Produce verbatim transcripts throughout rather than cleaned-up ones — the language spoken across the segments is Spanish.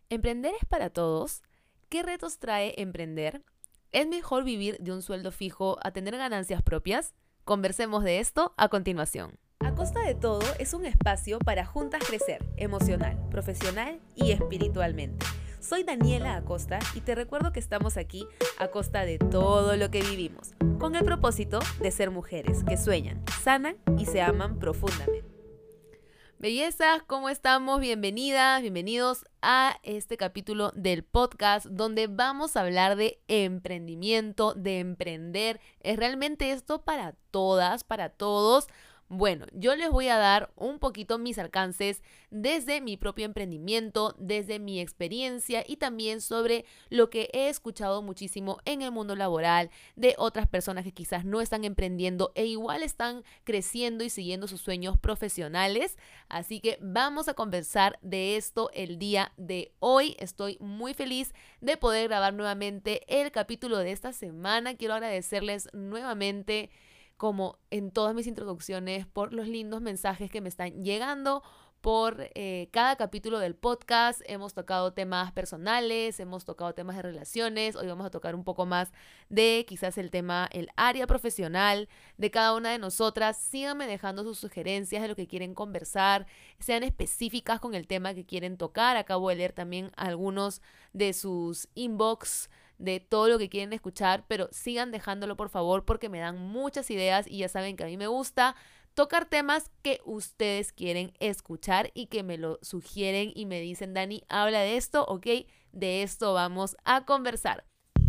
¿Emprender es para todos? ¿Qué retos trae emprender? ¿Es mejor vivir de un sueldo fijo a tener ganancias propias? Conversemos de esto a continuación. A Costa de Todo es un espacio para juntas crecer emocional, profesional y espiritualmente. Soy Daniela Acosta y te recuerdo que estamos aquí a costa de todo lo que vivimos, con el propósito de ser mujeres que sueñan, sanan y se aman profundamente. Bellezas, ¿cómo estamos? Bienvenidas, bienvenidos a este capítulo del podcast donde vamos a hablar de emprendimiento, de emprender. ¿Es realmente esto para todas, para todos? Bueno, yo les voy a dar un poquito mis alcances desde mi propio emprendimiento, desde mi experiencia y también sobre lo que he escuchado muchísimo en el mundo laboral de otras personas que quizás no están emprendiendo e igual están creciendo y siguiendo sus sueños profesionales. Así que vamos a conversar de esto el día de hoy. Estoy muy feliz de poder grabar nuevamente el capítulo de esta semana. Quiero agradecerles nuevamente, como en todas mis introducciones, por los lindos mensajes que me están llegando, por eh, cada capítulo del podcast. Hemos tocado temas personales, hemos tocado temas de relaciones. Hoy vamos a tocar un poco más de quizás el tema, el área profesional de cada una de nosotras. Síganme dejando sus sugerencias de lo que quieren conversar, sean específicas con el tema que quieren tocar. Acabo de leer también algunos de sus inbox de todo lo que quieren escuchar, pero sigan dejándolo por favor porque me dan muchas ideas y ya saben que a mí me gusta tocar temas que ustedes quieren escuchar y que me lo sugieren y me dicen: Dani, habla de esto, ok, de esto vamos a conversar.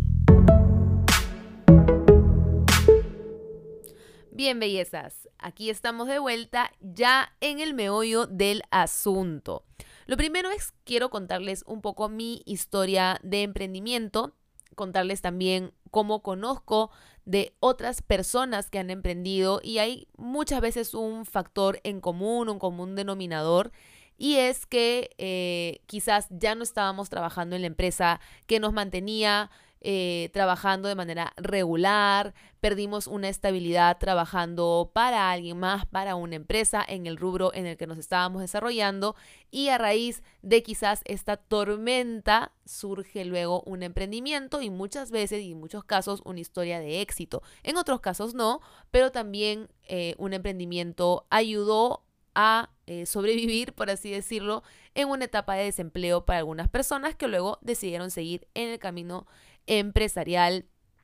Bien, bellezas, aquí estamos de vuelta ya en el meollo del asunto. Lo primero es, quiero contarles un poco mi historia de emprendimiento, contarles también cómo conozco de otras personas que han emprendido, y hay muchas veces un factor en común, un común denominador, y es que eh, quizás ya no estábamos trabajando en la empresa que nos mantenía eh, trabajando de manera regular, perdimos una estabilidad trabajando para alguien más, para una empresa en el rubro en el que nos estábamos desarrollando, y a raíz de quizás esta tormenta surge luego un emprendimiento y muchas veces y en muchos casos una historia de éxito. En otros casos no, pero también eh, un emprendimiento ayudó a eh, sobrevivir, por así decirlo, en una etapa de desempleo para algunas personas que luego decidieron seguir en el camino empresarial,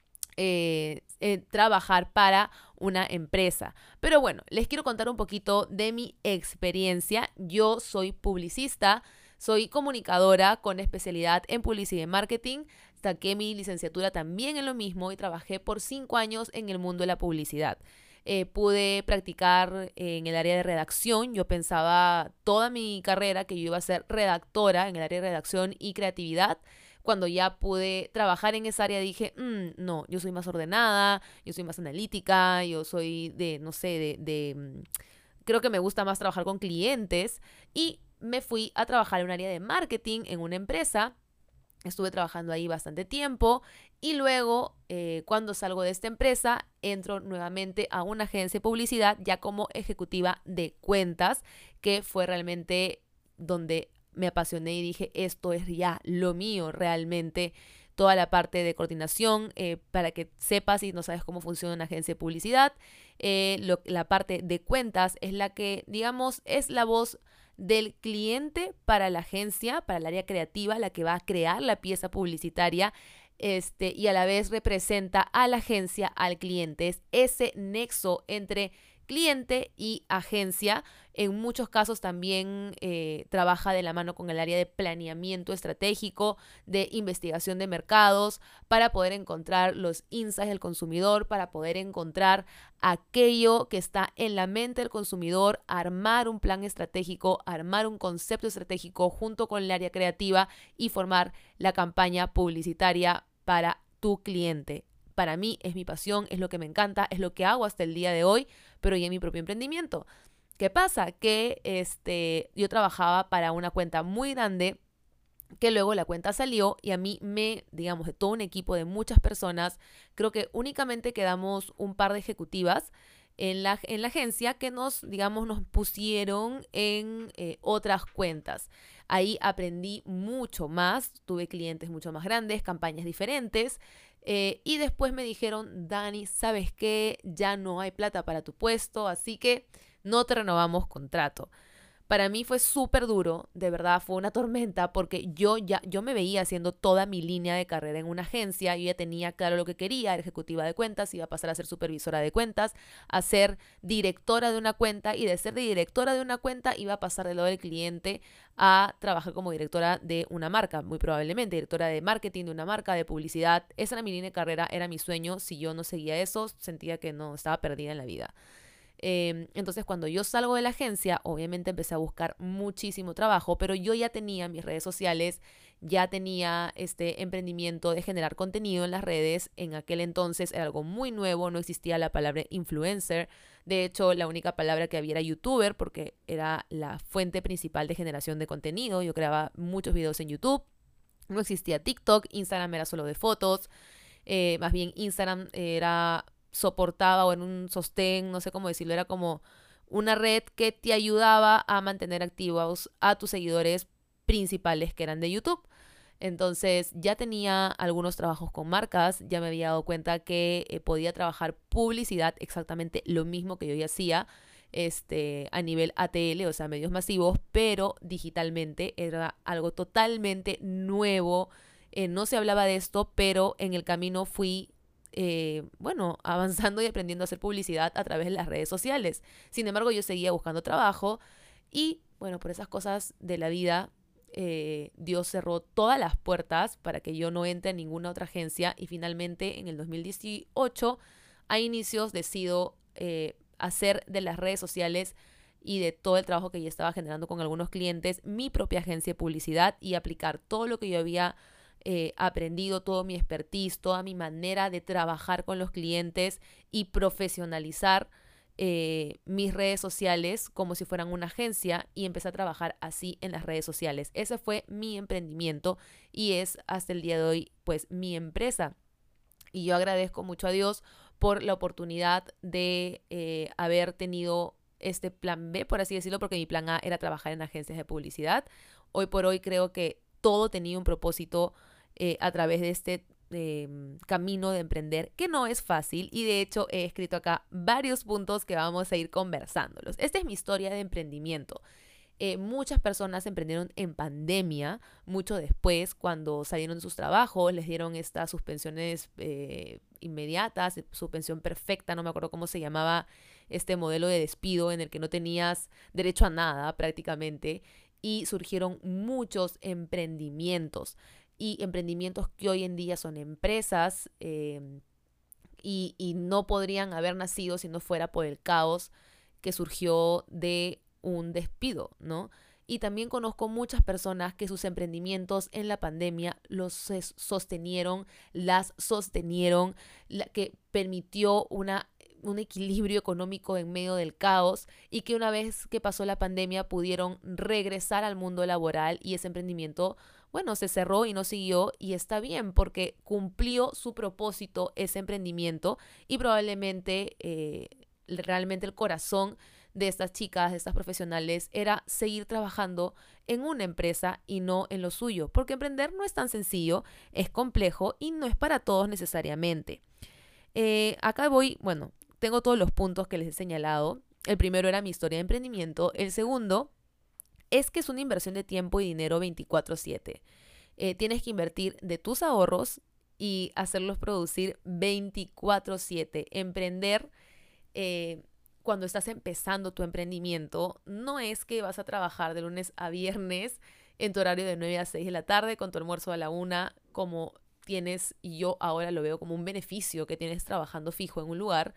eh, eh, trabajar para una empresa. Pero bueno, les quiero contar un poquito de mi experiencia. Yo soy publicista, soy comunicadora con especialidad en publicidad y marketing. Saqué mi licenciatura también en lo mismo y trabajé por cinco años en el mundo de la publicidad. Eh, pude practicar en el área de redacción. Yo pensaba toda mi carrera que yo iba a ser redactora en el área de redacción y creatividad. Cuando ya pude trabajar en esa área dije, mmm, no, yo soy más ordenada, yo soy más analítica, yo soy de, no sé, de, de mm, creo que me gusta más trabajar con clientes, y me fui a trabajar en un área de marketing en una empresa. Estuve trabajando ahí bastante tiempo y luego eh, cuando salgo de esta empresa entro nuevamente a una agencia de publicidad ya como ejecutiva de cuentas, que fue realmente donde me apasioné y dije, esto es ya lo mío realmente. Toda la parte de coordinación, eh, para que sepas si no sabes cómo funciona una agencia de publicidad, eh, lo, la parte de cuentas es la que, digamos, es la voz del cliente para la agencia, para el área creativa, la que va a crear la pieza publicitaria, este, y a la vez representa a la agencia, al cliente. Es ese nexo entre cliente y agencia. En muchos casos también eh, trabaja de la mano con el área de planeamiento estratégico, de investigación de mercados, para poder encontrar los insights del consumidor, para poder encontrar aquello que está en la mente del consumidor, armar un plan estratégico, armar un concepto estratégico junto con el área creativa y formar la campaña publicitaria para tu cliente. Para mí es mi pasión, es lo que me encanta, es lo que hago hasta el día de hoy, pero ya en mi propio emprendimiento. ¿Qué pasa? Que este, yo trabajaba para una cuenta muy grande, que luego la cuenta salió y a mí me, digamos, de todo un equipo de muchas personas, creo que únicamente quedamos un par de ejecutivas en la, en la agencia que nos, digamos, nos pusieron en eh, otras cuentas. Ahí aprendí mucho más, tuve clientes mucho más grandes, campañas diferentes. Eh, y después me dijeron, Dani, ¿sabes qué? Ya no hay plata para tu puesto, así que no te renovamos contrato. Para mí fue súper duro, de verdad, fue una tormenta porque yo ya yo me veía haciendo toda mi línea de carrera en una agencia, yo ya tenía claro lo que quería, era ejecutiva de cuentas, iba a pasar a ser supervisora de cuentas, a ser directora de una cuenta y de ser directora de una cuenta iba a pasar del lado del cliente a trabajar como directora de una marca, muy probablemente, directora de marketing de una marca, de publicidad. Esa era mi línea de carrera, era mi sueño. Si yo no seguía eso, sentía que no estaba perdida en la vida. Eh, entonces cuando yo salgo de la agencia, obviamente empecé a buscar muchísimo trabajo, pero yo ya tenía mis redes sociales, ya tenía este emprendimiento de generar contenido en las redes. En aquel entonces era algo muy nuevo, no existía la palabra influencer. De hecho, la única palabra que había era youtuber porque era la fuente principal de generación de contenido. Yo creaba muchos videos en YouTube. No existía TikTok, Instagram era solo de fotos. Eh, más bien Instagram era soportaba o en un sostén, no sé cómo decirlo, era como una red que te ayudaba a mantener activos a tus seguidores principales que eran de YouTube. Entonces ya tenía algunos trabajos con marcas, ya me había dado cuenta que eh, podía trabajar publicidad, exactamente lo mismo que yo ya hacía este, a nivel A T L, o sea, medios masivos, pero digitalmente era algo totalmente nuevo. Eh, no se hablaba de esto, pero en el camino fui eh, bueno, avanzando y aprendiendo a hacer publicidad a través de las redes sociales. Sin embargo, yo seguía buscando trabajo y, bueno, por esas cosas de la vida, eh, Dios cerró todas las puertas para que yo no entre en ninguna otra agencia y finalmente en el dos mil dieciocho, a inicios, decido eh, hacer de las redes sociales y de todo el trabajo que ya estaba generando con algunos clientes mi propia agencia de publicidad y aplicar todo lo que yo había eh, aprendido, todo mi expertise, toda mi manera de trabajar con los clientes y profesionalizar eh, mis redes sociales como si fueran una agencia y empecé a trabajar así en las redes sociales. Ese fue mi emprendimiento y es hasta el día de hoy pues mi empresa. Y yo agradezco mucho a Dios por la oportunidad de eh, haber tenido este plan B, por así decirlo, porque mi plan A era trabajar en agencias de publicidad. Hoy por hoy creo que todo tenía un propósito eh, a través de este eh, camino de emprender, que no es fácil y de hecho he escrito acá varios puntos que vamos a ir conversándolos. Esta es mi historia de emprendimiento. Eh, muchas personas emprendieron en pandemia, mucho después, cuando salieron de sus trabajos, les dieron estas suspensiones eh, inmediatas, suspensión perfecta, no me acuerdo cómo se llamaba este modelo de despido en el que no tenías derecho a nada prácticamente, y surgieron muchos emprendimientos y emprendimientos que hoy en día son empresas eh, y, y no podrían haber nacido si no fuera por el caos que surgió de un despido, ¿no? Y también conozco muchas personas que sus emprendimientos en la pandemia los sostenieron, las sostenieron, la, que permitió una, un equilibrio económico en medio del caos y que una vez que pasó la pandemia pudieron regresar al mundo laboral y ese emprendimiento, bueno, se cerró y no siguió y está bien porque cumplió su propósito ese emprendimiento y probablemente eh, realmente el corazón de estas chicas, de estas profesionales, era seguir trabajando en una empresa y no en lo suyo, porque emprender no es tan sencillo, es complejo y no es para todos necesariamente. Eh, acá voy, bueno, tengo todos los puntos que les he señalado. El primero era mi historia de emprendimiento. El segundo es que es una inversión de tiempo y dinero veinticuatro siete. Eh, tienes que invertir de tus ahorros y hacerlos producir veinticuatro siete. Emprender eh, cuando estás empezando tu emprendimiento, no es que vas a trabajar de lunes a viernes en tu horario de nueve a seis de la tarde con tu almuerzo a la una, como tienes, y yo ahora lo veo como un beneficio que tienes trabajando fijo en un lugar,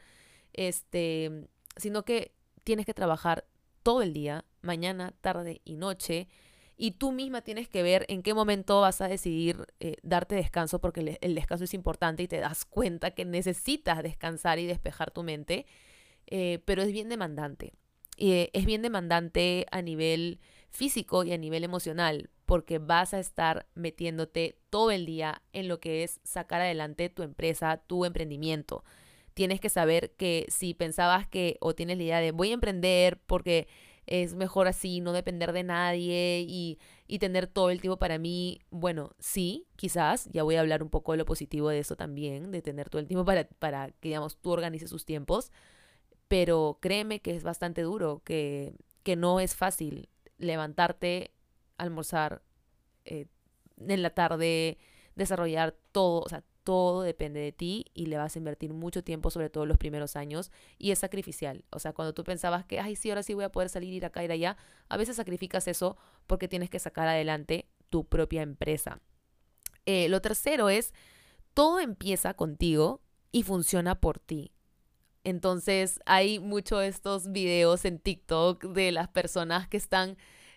este, sino que tienes que trabajar todo el día, mañana, tarde y noche, y tú misma tienes que ver en qué momento vas a decidir eh, darte descanso, porque el, el descanso es importante y te das cuenta que necesitas descansar y despejar tu mente. Eh, pero es bien demandante. Eh, es bien demandante a nivel físico y a nivel emocional, porque vas a estar metiéndote todo el día en lo que es sacar adelante tu empresa, tu emprendimiento. tienes que saber que si pensabas que o tienes la idea de voy a emprender porque es mejor así, no depender de nadie y, y tener todo el tiempo para mí, bueno, sí, quizás, ya voy a hablar un poco de lo positivo de eso también, de tener todo el tiempo para, para que, digamos, tú organices tus tiempos, pero créeme que es bastante duro, que, que no es fácil levantarte, almorzar, eh, en la tarde, desarrollar todo, o sea, todo depende de ti y le vas a invertir mucho tiempo, sobre todo los primeros años, y es sacrificial. O sea, cuando tú pensabas que, ay, sí, ahora sí voy a poder salir, ir acá, ir allá, a veces sacrificas eso porque tienes que sacar adelante tu propia empresa. Eh, lo tercero es, todo empieza contigo y funciona por ti. Entonces hay muchos estos videos en TikTok de las personas que están,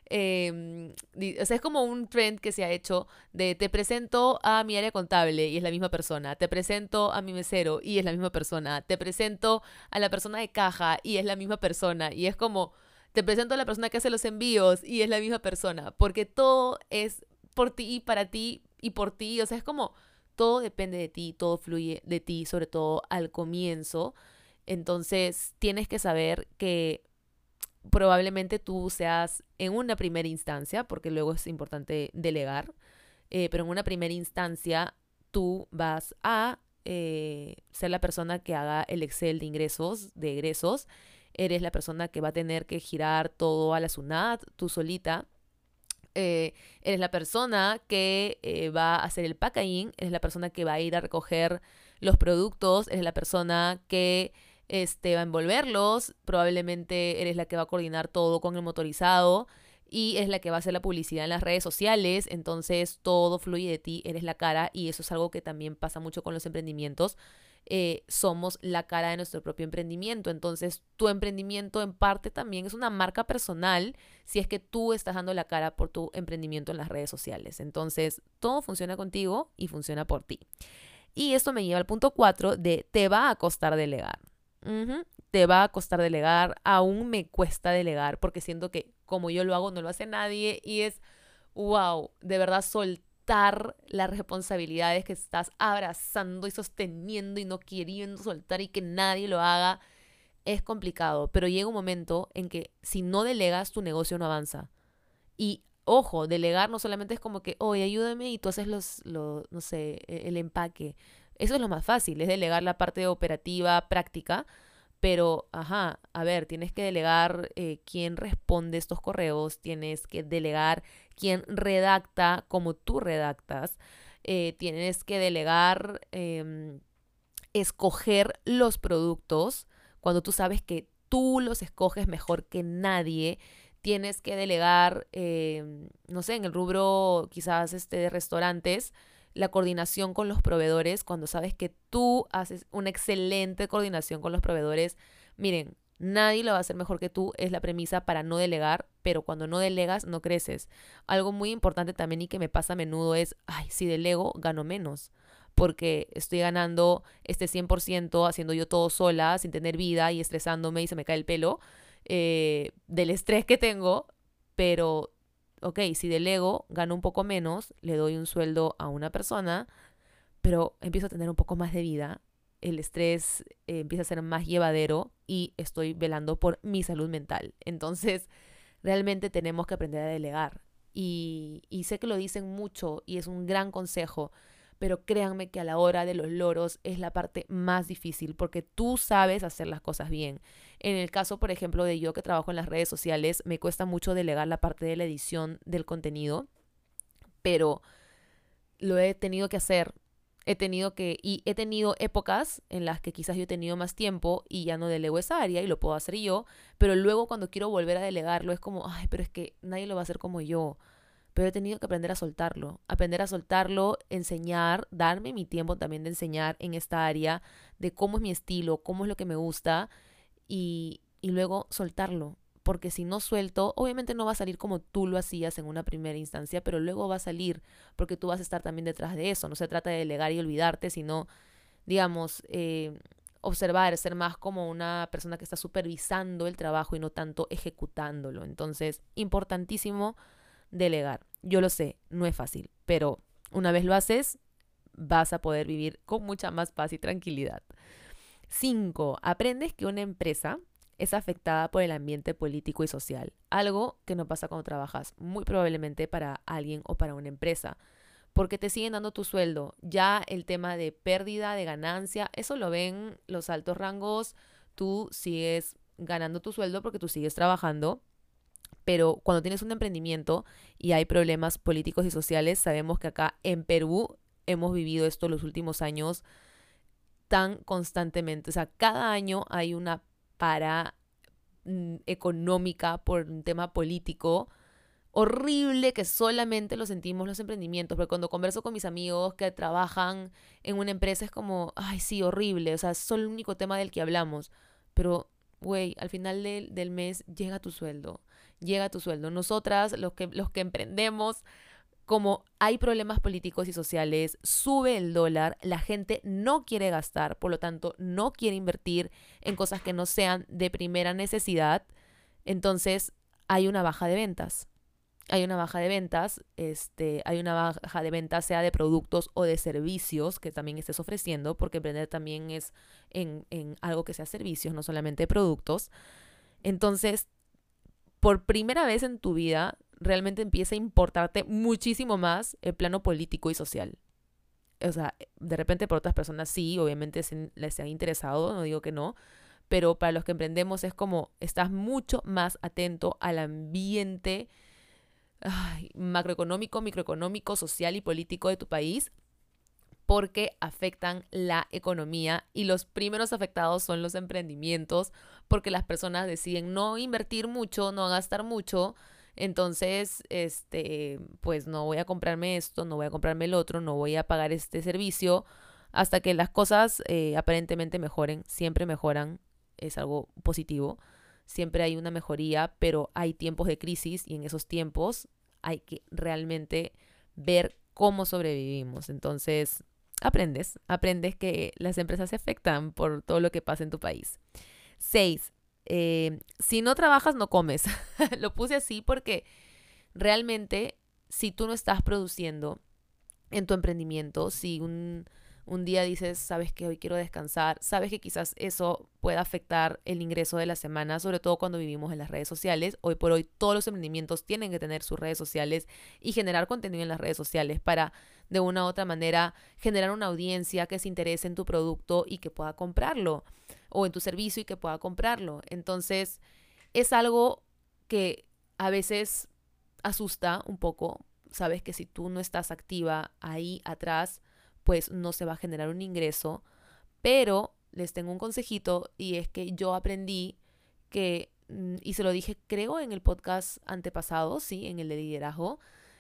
eh, o sea, es como un trend que se ha hecho de te presento a mi área contable y es la misma persona, te presento a mi mesero y es la misma persona, te presento a la persona de caja y es la misma persona y es como te presento a la persona que hace los envíos y es la misma persona, porque todo es por ti y para ti y por ti, o sea, es como todo depende de ti, todo fluye de ti, sobre todo al comienzo. Entonces tienes que saber que probablemente tú seas en una primera instancia, porque luego es importante delegar, eh, pero en una primera instancia tú vas a eh, ser la persona que haga el Excel de ingresos, de egresos, eres la persona que va a tener que girar todo a la SUNAT, tú solita. Eh, eres la persona que eh, va a hacer el packaging, eres la persona que va a ir a recoger los productos, eres la persona que este, va a envolverlos, probablemente eres la que va a coordinar todo con el motorizado y es la que va a hacer la publicidad en las redes sociales, entonces todo fluye de ti, eres la cara y eso es algo que también pasa mucho con los emprendimientos. Eh, somos la cara de nuestro propio emprendimiento, entonces tu emprendimiento en parte también es una marca personal si es que tú estás dando la cara por tu emprendimiento en las redes sociales, entonces todo funciona contigo y funciona por ti. Y esto me lleva al punto cuatro de te va a costar delegar. Uh-huh. Te va a costar delegar, aún me cuesta delegar porque siento que como yo lo hago no lo hace nadie y es, wow, de verdad soltar las responsabilidades que estás abrazando y sosteniendo y no queriendo soltar y que nadie lo haga es complicado, pero llega un momento en que si no delegas tu negocio no avanza. Y ojo, delegar no solamente es como que, oye, ayúdame y tú haces los, los, no sé, el empaque. Eso es lo más fácil, es delegar la parte operativa, práctica, pero, ajá, a ver, tienes que delegar eh, quién responde estos correos, tienes que delegar quién redacta como tú redactas, eh, tienes que delegar, eh, escoger los productos cuando tú sabes que tú los escoges mejor que nadie. Tienes que delegar, eh, no sé, en el rubro quizás este, de restaurantes, la coordinación con los proveedores, cuando sabes que tú haces una excelente coordinación con los proveedores. Miren, nadie lo va a hacer mejor que tú, es la premisa para no delegar, pero cuando no delegas no creces. Algo muy importante también y que me pasa a menudo es, ay, si delego, gano menos porque estoy ganando este cien por ciento haciendo yo todo sola, sin tener vida y estresándome y se me cae el pelo eh, del estrés que tengo, pero, ok, si delego, gano un poco menos, le doy un sueldo a una persona, pero empiezo a tener un poco más de vida, el estrés eh, empieza a ser más llevadero y estoy velando por mi salud mental. Entonces, realmente tenemos que aprender a delegar. Y, y sé que lo dicen mucho y es un gran consejo, pero créanme que a la hora de los loros es la parte más difícil porque tú sabes hacer las cosas bien. En el caso, por ejemplo, de yo que trabajo en las redes sociales, me cuesta mucho delegar la parte de la edición del contenido, pero lo he tenido que hacer. He tenido que, y he tenido épocas en las que quizás yo he tenido más tiempo y ya no delego esa área y lo puedo hacer yo, pero luego cuando quiero volver a delegarlo es como, ay, pero es que nadie lo va a hacer como yo. Pero he tenido que aprender a soltarlo, aprender a soltarlo, enseñar, darme mi tiempo también de enseñar en esta área, de cómo es mi estilo, cómo es lo que me gusta y, y luego soltarlo. Porque si no suelto, obviamente no va a salir como tú lo hacías en una primera instancia, pero luego va a salir porque tú vas a estar también detrás de eso. No se trata de delegar y olvidarte, sino, digamos, eh, observar, ser más como una persona que está supervisando el trabajo y no tanto ejecutándolo. Entonces, importantísimo delegar. Yo lo sé, no es fácil, pero una vez lo haces, vas a poder vivir con mucha más paz y tranquilidad. Cinco, aprendes que una empresa es afectada por el ambiente político y social, algo que no pasa cuando trabajas, muy probablemente para alguien o para una empresa, porque te siguen dando tu sueldo. Ya el tema de pérdida de ganancia, eso lo ven los altos rangos, tú sigues ganando tu sueldo porque tú sigues trabajando, pero cuando tienes un emprendimiento y hay problemas políticos y sociales, sabemos que acá en Perú hemos vivido esto los últimos años tan constantemente. O sea, cada año hay una para mm, económica por un tema político horrible que solamente lo sentimos los emprendimientos, porque cuando converso con mis amigos que trabajan en una empresa es como, ay, sí, horrible, o sea, es solo el único tema del que hablamos, pero, güey, al final del, del mes llega tu sueldo, llega tu sueldo. Nosotras, los que, los que emprendemos, como hay problemas políticos y sociales, sube el dólar, la gente no quiere gastar, por lo tanto no quiere invertir en cosas que no sean de primera necesidad, entonces hay una baja de ventas. Hay una baja de ventas, este, hay una baja de ventas sea de productos o de servicios que también estés ofreciendo, porque emprender también es en, en algo que sea servicios, no solamente productos. Entonces, por primera vez en tu vida, realmente empieza a importarte muchísimo más el plano político y social. O sea, de repente por otras personas sí, obviamente se, les ha interesado, no digo que no, pero para los que emprendemos es como estás mucho más atento al ambiente ay, macroeconómico, microeconómico, social y político de tu país porque afectan la economía y los primeros afectados son los emprendimientos porque las personas deciden no invertir mucho, no gastar mucho, entonces, este, pues no voy a comprarme esto, no voy a comprarme el otro, no voy a pagar este servicio hasta que las cosas eh, aparentemente mejoren, siempre mejoran, es algo positivo, siempre hay una mejoría, pero hay tiempos de crisis y en esos tiempos hay que realmente ver cómo sobrevivimos. Entonces, aprendes, aprendes que las empresas se afectan por todo lo que pasa en tu país. Seis, eh, si no trabajas, no comes. Lo puse así porque realmente si tú no estás produciendo en tu emprendimiento, si un, un día dices, sabes que hoy quiero descansar, sabes que quizás eso pueda afectar el ingreso de la semana, sobre todo cuando vivimos en las redes sociales. Hoy por hoy todos los emprendimientos tienen que tener sus redes sociales y generar contenido en las redes sociales para de una u otra manera generar una audiencia que se interese en tu producto y que pueda comprarlo o en tu servicio y que pueda comprarlo. Entonces es algo que a veces asusta un poco. Sabes que si tú no estás activa ahí atrás, pues no se va a generar un ingreso. Pero les tengo un consejito y es que yo aprendí que, y se lo dije creo en el podcast antepasado, sí, en el de liderazgo,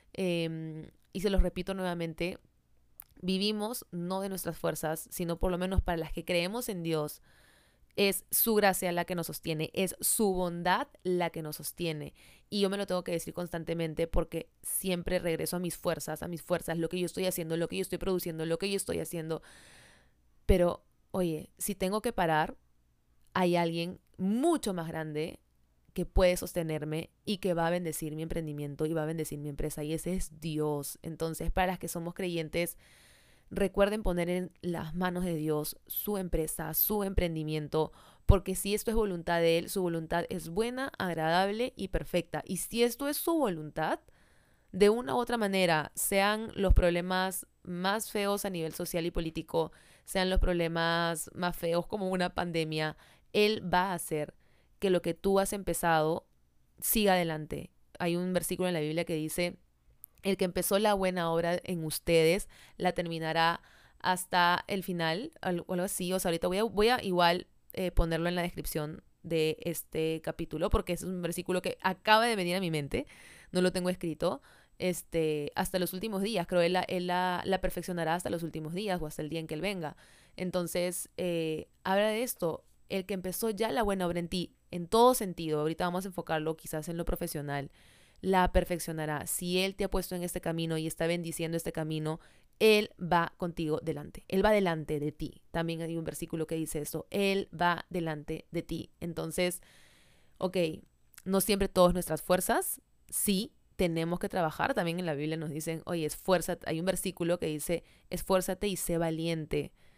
eh, y se los repito nuevamente, vivimos no de nuestras fuerzas, sino por lo menos para las que creemos en Dios, es su gracia la que nos sostiene, es su bondad la que nos sostiene. Y yo me lo tengo que decir constantemente porque siempre regreso a mis fuerzas, a mis fuerzas, lo que yo estoy haciendo, lo que yo estoy produciendo, lo que yo estoy haciendo. Pero, oye, si tengo que parar, hay alguien mucho más grande que puede sostenerme y que va a bendecir mi emprendimiento y va a bendecir mi empresa. Y ese es Dios. Entonces, para las que somos creyentes, recuerden poner en las manos de Dios su empresa, su emprendimiento, porque si esto es voluntad de Él, su voluntad es buena, agradable y perfecta. Y si esto es su voluntad, de una u otra manera, sean los problemas más feos a nivel social y político, sean los problemas más feos como una pandemia, Él va a hacer que lo que tú has empezado siga adelante. Hay un versículo en la Biblia que dice, el que empezó la buena obra en ustedes la terminará hasta el final, o algo así. O sea, ahorita voy a, voy a igual eh, ponerlo en la descripción de este capítulo, porque es un versículo que acaba de venir a mi mente, no lo tengo escrito, este, hasta los últimos días, creo él, la, él la, la perfeccionará hasta los últimos días o hasta el día en que Él venga. Entonces, eh, habla de esto, el que empezó ya la buena obra en ti, en todo sentido, ahorita vamos a enfocarlo quizás en lo profesional, la perfeccionará. Si Él te ha puesto en este camino y está bendiciendo este camino, Él va contigo delante. Él va delante de ti. También hay un versículo que dice eso. Él va delante de ti. Entonces, ok, no siempre todas nuestras fuerzas. Sí, tenemos que trabajar. También en la Biblia nos dicen, oye, esfuérzate. Hay un versículo que dice, esfuérzate y sé valiente.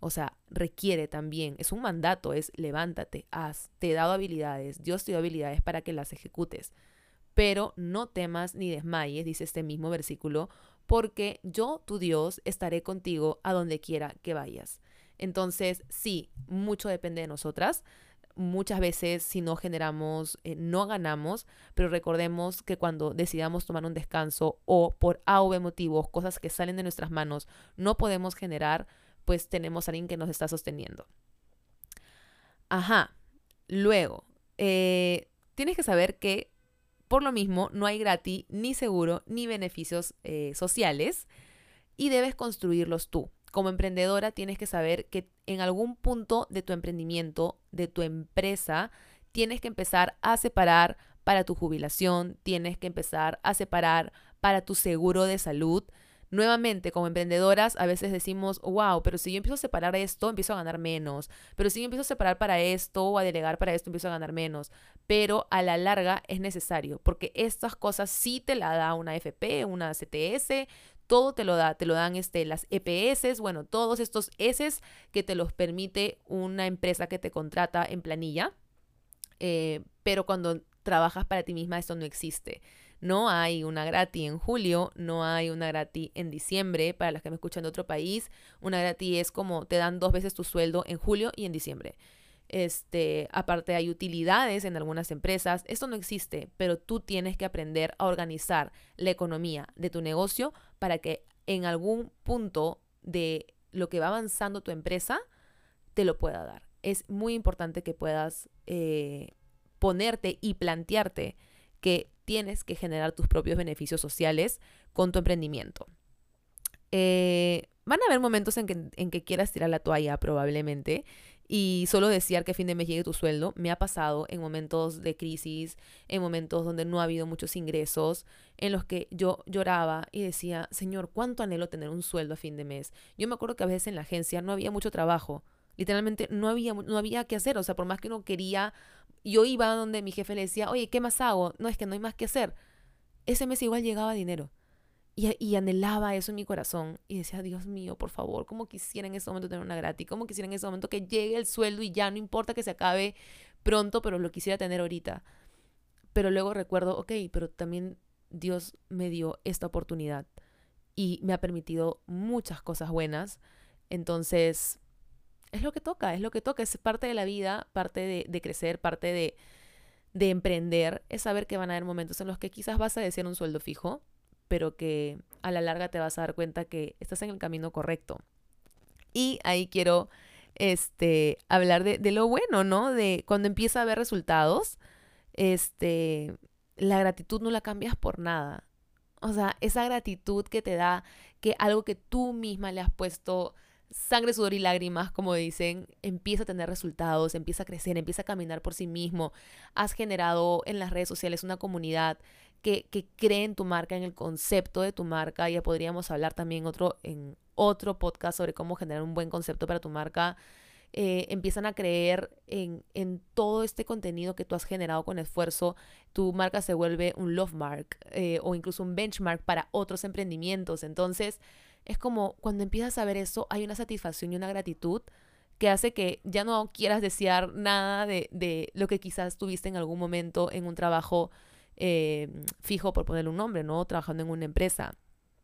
O sea, requiere también, es un mandato, es levántate, haz, te he dado habilidades, Dios te dio habilidades para que las ejecutes. Pero no temas ni desmayes, dice este mismo versículo, porque yo, tu Dios, estaré contigo a donde quiera que vayas. Entonces, sí, mucho depende de nosotras. Muchas veces si no generamos, eh, no ganamos, pero recordemos que cuando decidamos tomar un descanso o por A o B motivos, cosas que salen de nuestras manos, no podemos generar, pues tenemos a alguien que nos está sosteniendo. Ajá, luego, eh, tienes que saber que por lo mismo no hay gratis, ni seguro, ni beneficios eh, sociales y debes construirlos tú. Como emprendedora tienes que saber que en algún punto de tu emprendimiento, de tu empresa, tienes que empezar a separar para tu jubilación, tienes que empezar a separar para tu seguro de salud. Nuevamente, como emprendedoras, a veces decimos, wow, pero si yo empiezo a separar esto, empiezo a ganar menos. Pero si yo empiezo a separar para esto o a delegar para esto, empiezo a ganar menos. Pero a la larga es necesario, porque estas cosas sí te la da una A F P, una C T S, todo te lo da, te lo dan este, las E P S, bueno, todos estos S que te los permite una empresa que te contrata en planilla. Eh, pero cuando trabajas para ti misma, esto no existe. No hay una gratis en julio, no hay una gratis en diciembre. Para las que me escuchan de otro país, una gratis es como te dan dos veces tu sueldo en julio y en diciembre. Este, aparte hay utilidades en algunas empresas. Esto no existe, pero tú tienes que aprender a organizar la economía de tu negocio para que en algún punto de lo que va avanzando tu empresa te lo pueda dar. Es muy importante que puedas eh, ponerte y plantearte que tienes que generar tus propios beneficios sociales con tu emprendimiento. Eh, van a haber momentos en que, en que quieras tirar la toalla probablemente y solo desear que a fin de mes llegue tu sueldo. Me ha pasado en momentos de crisis, en momentos donde no ha habido muchos ingresos, en los que yo lloraba y decía, Señor, cuánto anhelo tener un sueldo a fin de mes. Yo me acuerdo que a veces en la agencia no había mucho trabajo. Literalmente no había, no había qué hacer. O sea, por más que uno quería, yo iba donde mi jefe le decía, oye, ¿qué más hago? No, es que no hay más que hacer. Ese mes igual llegaba dinero. Y, y anhelaba eso en mi corazón. Y decía, Dios mío, por favor, ¿cómo quisiera en ese momento tener una gratis? ¿Cómo quisiera en ese momento que llegue el sueldo y ya no importa que se acabe pronto, pero lo quisiera tener ahorita? Pero luego recuerdo, ok, pero también Dios me dio esta oportunidad y me ha permitido muchas cosas buenas. Entonces, es lo que toca, es lo que toca, es parte de la vida, parte de, de crecer, parte de, de emprender, es saber que van a haber momentos en los que quizás vas a desear un sueldo fijo, pero que a la larga te vas a dar cuenta que estás en el camino correcto. Y ahí quiero este, hablar de, de lo bueno, ¿no? De cuando empieza a haber resultados, este, la gratitud no la cambias por nada. O sea, esa gratitud que te da que algo que tú misma le has puesto sangre, sudor y lágrimas, como dicen, empieza a tener resultados, empieza a crecer, empieza a caminar por sí mismo. Has generado en las redes sociales una comunidad que, que cree en tu marca, en el concepto de tu marca. Ya podríamos hablar también otro, en otro podcast sobre cómo generar un buen concepto para tu marca. Eh, empiezan a creer en, en todo este contenido que tú has generado con esfuerzo. Tu marca se vuelve un love mark eh, o incluso un benchmark para otros emprendimientos. Entonces, es como cuando empiezas a ver eso, hay una satisfacción y una gratitud que hace que ya no quieras desear nada de, de lo que quizás tuviste en algún momento en un trabajo eh, fijo, por ponerle un nombre, ¿no? Trabajando en una empresa.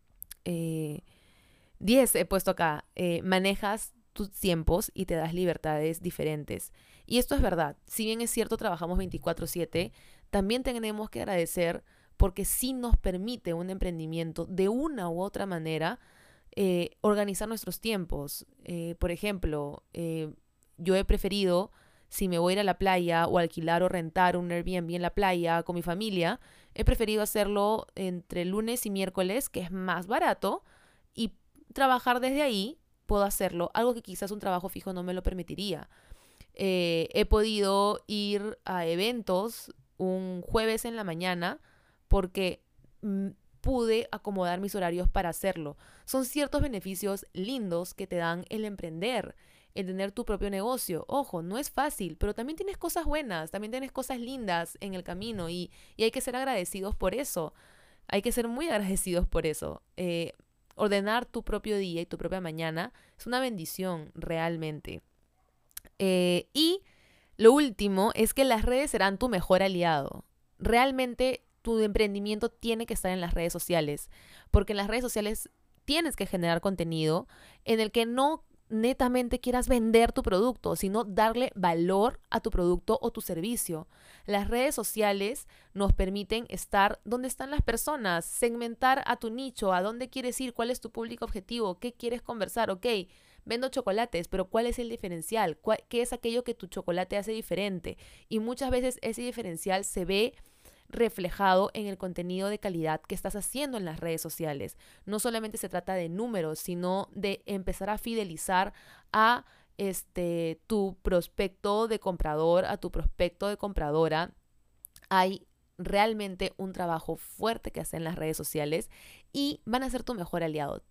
Eh, diez he puesto acá. Eh, manejas tus tiempos y te das libertades diferentes. Y esto es verdad. Si bien es cierto, trabajamos veinticuatro siete, también tenemos que agradecer porque sí nos permite un emprendimiento de una u otra manera eh, organizar nuestros tiempos. Eh, por ejemplo, eh, yo he preferido, si me voy a ir a la playa o alquilar o rentar un Airbnb en la playa con mi familia, he preferido hacerlo entre lunes y miércoles, que es más barato, y trabajar desde ahí. Puedo hacerlo, algo que quizás un trabajo fijo no me lo permitiría. Eh, he podido ir a eventos un jueves en la mañana porque mm, pude acomodar mis horarios para hacerlo. Son ciertos beneficios lindos que te dan el emprender, el tener tu propio negocio. Ojo, no es fácil, pero también tienes cosas buenas, también tienes cosas lindas en el camino y, y hay que ser agradecidos por eso. Hay que ser muy agradecidos por eso. Eh, ordenar tu propio día y tu propia mañana es una bendición realmente. Eh, y lo último es que las redes serán tu mejor aliado. Realmente tu emprendimiento tiene que estar en las redes sociales, porque en las redes sociales tienes que generar contenido en el que no netamente quieras vender tu producto, sino darle valor a tu producto o tu servicio. Las redes sociales nos permiten estar donde están las personas, segmentar a tu nicho, a dónde quieres ir, cuál es tu público objetivo, qué quieres conversar. Ok, vendo chocolates, pero ¿cuál es el diferencial? ¿Qué es aquello que tu chocolate hace diferente? Y muchas veces ese diferencial se ve reflejado en el contenido de calidad que estás haciendo en las redes sociales. No solamente se trata de números, sino de empezar a fidelizar a este, tu prospecto de comprador, a tu prospecto de compradora. Hay realmente un trabajo fuerte que hacer en las redes sociales y van a ser tu mejor aliado.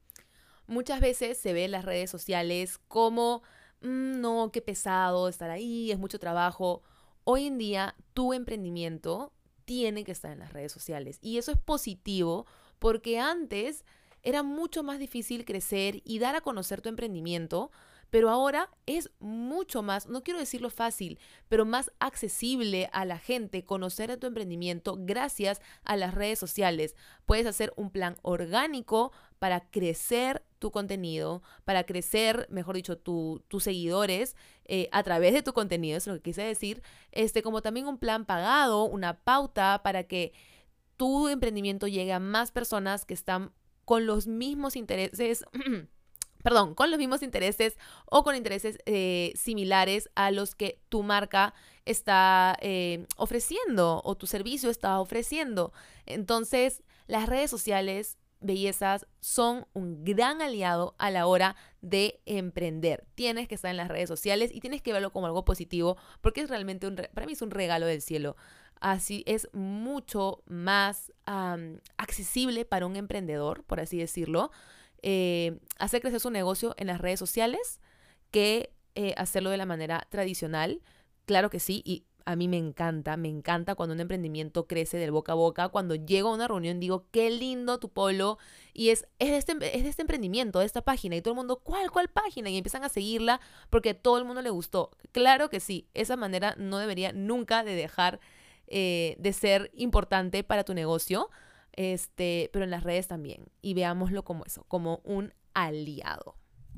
Muchas veces se ve en las redes sociales como, mmm, no, qué pesado estar ahí, es mucho trabajo. Hoy en día, tu emprendimiento tiene que estar en las redes sociales. Y eso es positivo porque antes era mucho más difícil crecer y dar a conocer tu emprendimiento, pero ahora es mucho más, no quiero decirlo fácil, pero más accesible a la gente conocer tu emprendimiento gracias a las redes sociales. Puedes hacer un plan orgánico para crecer tu contenido, para crecer, mejor dicho, tu, tus seguidores eh, a través de tu contenido, es lo que quise decir, este, como también un plan pagado, una pauta para que tu emprendimiento llegue a más personas que están con los mismos intereses, perdón, con los mismos intereses o con intereses eh, similares a los que tu marca está eh, ofreciendo o tu servicio está ofreciendo. Entonces, las redes sociales, bellezas, son un gran aliado a la hora de emprender. Tienes que estar en las redes sociales y tienes que verlo como algo positivo porque es realmente, un, para mí es un regalo del cielo. Así es mucho más um, accesible para un emprendedor, por así decirlo, eh, hacer crecer su negocio en las redes sociales que eh, hacerlo de la manera tradicional. Claro que sí, y a mí me encanta, me encanta cuando un emprendimiento crece del boca a boca. Cuando llego a una reunión digo, qué lindo tu polo, y es, es, de este, es de este emprendimiento, de esta página, y todo el mundo, ¿cuál, cuál página? Y empiezan a seguirla porque a todo el mundo le gustó. Claro que sí, esa manera no debería nunca de dejar eh, de ser importante para tu negocio, este, pero en las redes también. Y veámoslo como eso, como un aliado.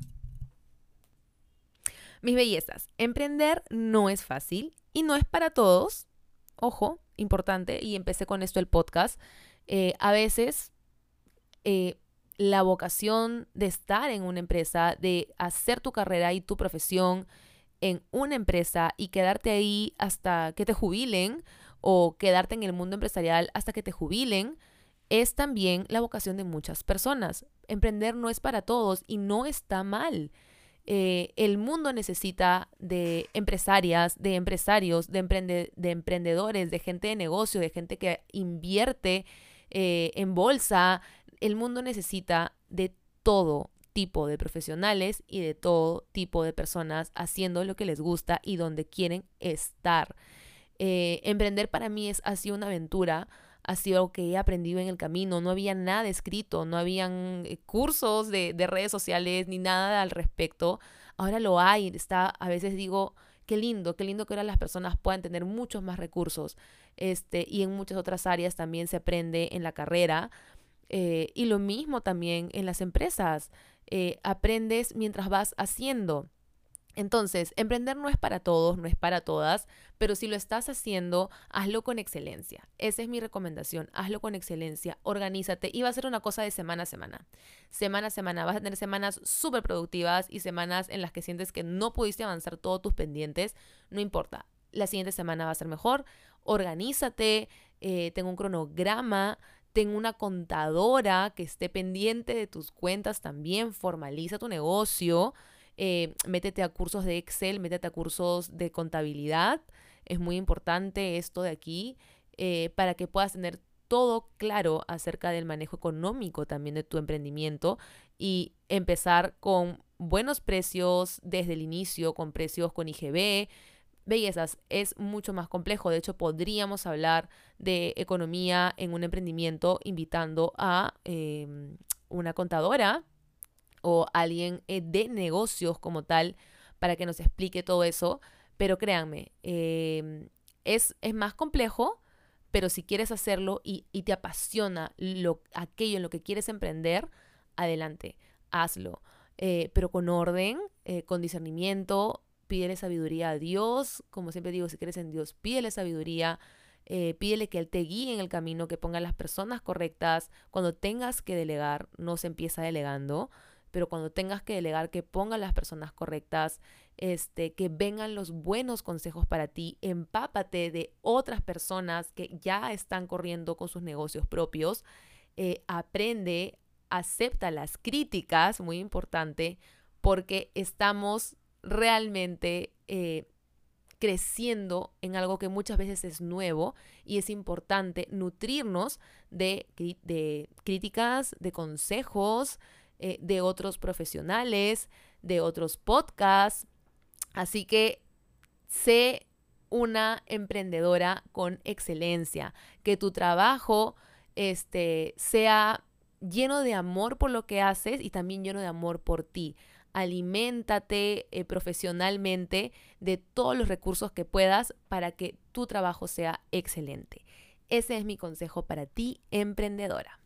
Mis bellezas, emprender no es fácil y no es para todos. Ojo, importante, y empecé con esto el podcast. Eh, a veces eh, la vocación de estar en una empresa, de hacer tu carrera y tu profesión en una empresa y quedarte ahí hasta que te jubilen o quedarte en el mundo empresarial hasta que te jubilen, es también la vocación de muchas personas. Emprender no es para todos y no está mal. Eh, el mundo necesita de empresarias, de empresarios, de, emprende- de emprendedores, de gente de negocio, de gente que invierte eh, en bolsa. El mundo necesita de todo tipo de profesionales y de todo tipo de personas haciendo lo que les gusta y donde quieren estar. Eh, emprender para mí es, ha sido una aventura, ha sido algo que he aprendido en el camino. No había nada escrito, no habían eh, cursos de, de redes sociales ni nada al respecto. Ahora lo hay. Está, a veces digo, qué lindo, qué lindo que ahora las personas puedan tener muchos más recursos. Este, y en muchas otras áreas también se aprende en la carrera. Eh, y lo mismo también en las empresas. Eh, aprendes mientras vas haciendo. Entonces, emprender no es para todos, no es para todas, pero si lo estás haciendo, hazlo con excelencia. Esa es mi recomendación, hazlo con excelencia, organízate y va a ser una cosa de semana a semana. Semana a semana, vas a tener semanas súper productivas y semanas en las que sientes que no pudiste avanzar todos tus pendientes, no importa. La siguiente semana va a ser mejor, organízate, eh, ten un cronograma, ten una contadora que esté pendiente de tus cuentas también, formaliza tu negocio. Eh, métete a cursos de Excel, métete a cursos de contabilidad. Es muy importante esto de aquí eh, para que puedas tener todo claro acerca del manejo económico también de tu emprendimiento y empezar con buenos precios desde el inicio, con precios con I G B. Bellezas, es mucho más complejo. De hecho, podríamos hablar de economía en un emprendimiento invitando a eh, una contadora o alguien eh, de negocios como tal para que nos explique todo eso. Pero créanme, eh, es, es más complejo, pero si quieres hacerlo y, y te apasiona lo, aquello en lo que quieres emprender, adelante, hazlo. Eh, pero con orden, eh, con discernimiento, pídele sabiduría a Dios. Como siempre digo, si crees en Dios, pídele sabiduría. Eh, pídele que Él te guíe en el camino, que ponga las personas correctas. Cuando tengas que delegar, no se empieza delegando, pero cuando tengas que delegar, que ponga las personas correctas, este, que vengan los buenos consejos para ti. Empápate de otras personas que ya están corriendo con sus negocios propios. Eh, aprende, acepta las críticas, muy importante, porque estamos realmente eh, creciendo en algo que muchas veces es nuevo y es importante nutrirnos de, de críticas, de consejos, eh, de otros profesionales, de otros podcasts. Así que sé una emprendedora con excelencia, que tu trabajo este, sea lleno de amor por lo que haces y también lleno de amor por ti. Aliméntate eh, profesionalmente de todos los recursos que puedas para que tu trabajo sea excelente. Ese es mi consejo para ti, emprendedora.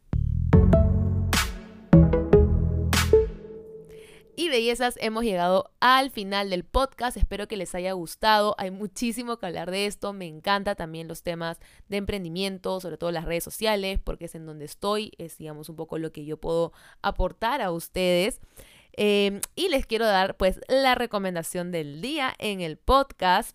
Y bellezas, hemos llegado al final del podcast. Espero que les haya gustado. Hay muchísimo que hablar de esto. Me encanta también los temas de emprendimiento, sobre todo las redes sociales, porque es en donde estoy. Es, digamos, un poco lo que yo puedo aportar a ustedes. Eh, y les quiero dar, pues, la recomendación del día en el podcast.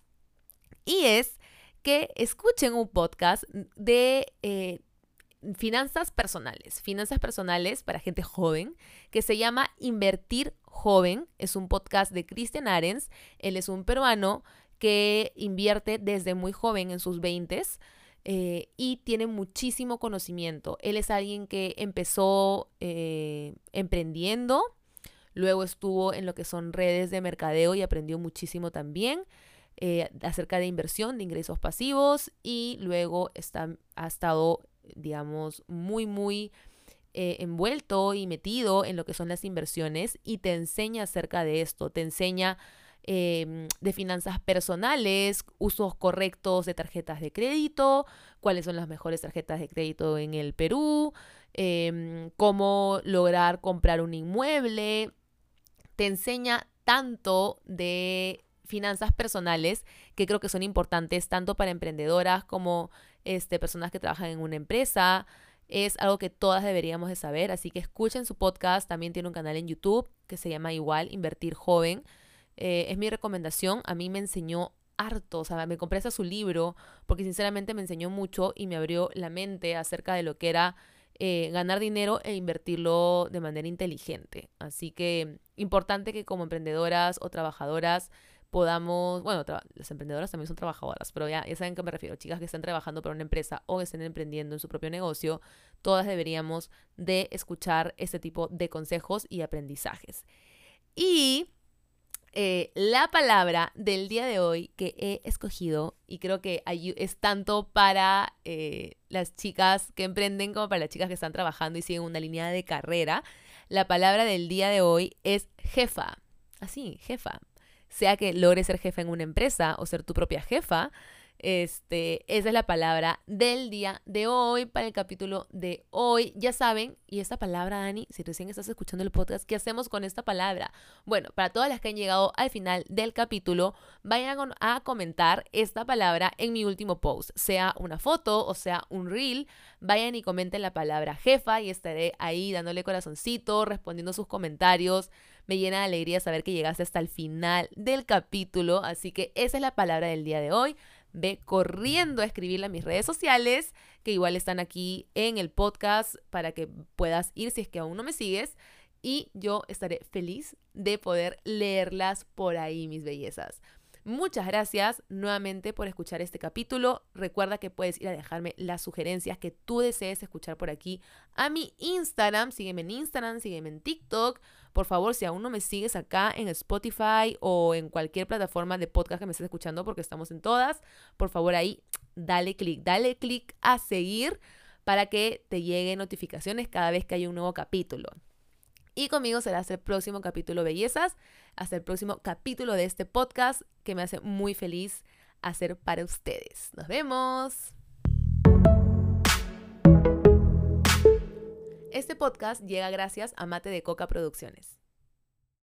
Y es que escuchen un podcast de Eh, finanzas personales, finanzas personales para gente joven, que se llama Invertir Joven. Es un podcast de Christian Arens. Él es un peruano que invierte desde muy joven, en sus veintes, eh, y tiene muchísimo conocimiento. Él es alguien que empezó eh, emprendiendo, luego estuvo en lo que son redes de mercadeo y aprendió muchísimo también eh, acerca de inversión, de ingresos pasivos, y luego está, ha estado, digamos, muy, muy eh, envuelto y metido en lo que son las inversiones y te enseña acerca de esto, te enseña eh, de finanzas personales, usos correctos de tarjetas de crédito, cuáles son las mejores tarjetas de crédito en el Perú, eh, cómo lograr comprar un inmueble. Te enseña tanto de finanzas personales que creo que son importantes tanto para emprendedoras como este, personas que trabajan en una empresa. Es algo que todas deberíamos de saber, así que escuchen su podcast. También tiene un canal en YouTube que se llama igual, Invertir Joven. Eh, es mi recomendación. A mí me enseñó harto, o sea, me compré hasta su libro porque sinceramente me enseñó mucho y me abrió la mente acerca de lo que era Eh, ganar dinero e invertirlo de manera inteligente. Así que importante que como emprendedoras o trabajadoras podamos, bueno, tra- las emprendedoras también son trabajadoras, pero ya, ya saben a qué me refiero, chicas que están trabajando para una empresa o que estén emprendiendo en su propio negocio, todas deberíamos de escuchar este tipo de consejos y aprendizajes. Y eh, la palabra del día de hoy que he escogido, y creo que es tanto para eh, las chicas que emprenden como para las chicas que están trabajando y siguen una línea de carrera, la palabra del día de hoy es jefa. Así, jefa. Sea que logres ser jefa en una empresa o ser tu propia jefa, Este, esa es la palabra del día de hoy para el capítulo de hoy. Ya saben, y esta palabra, Dani, si recién estás escuchando el podcast, ¿qué hacemos con esta palabra? Bueno, para todas las que han llegado al final del capítulo, vayan a comentar esta palabra en mi último post, sea una foto o sea un reel. Vayan y comenten la palabra jefa y estaré ahí dándole corazoncito, respondiendo sus comentarios. Me llena de alegría saber que llegaste hasta el final del capítulo, así que esa es la palabra del día de hoy. Ve corriendo a escribirla en mis redes sociales, que igual están aquí en el podcast para que puedas ir si es que aún no me sigues. Y yo estaré feliz de poder leerlas por ahí, mis bellezas. Muchas gracias nuevamente por escuchar este capítulo. Recuerda que puedes ir a dejarme las sugerencias que tú desees escuchar por aquí a mi Instagram. Sígueme en Instagram, sígueme en TikTok. Por favor, si aún no me sigues acá en Spotify o en cualquier plataforma de podcast que me estés escuchando, porque estamos en todas, por favor ahí dale clic, dale clic a seguir para que te lleguen notificaciones cada vez que hay un nuevo capítulo. Y conmigo será hasta el próximo capítulo, bellezas, hasta el próximo capítulo de este podcast que me hace muy feliz hacer para ustedes. ¡Nos vemos! Este podcast llega gracias a Mate de Coca Producciones.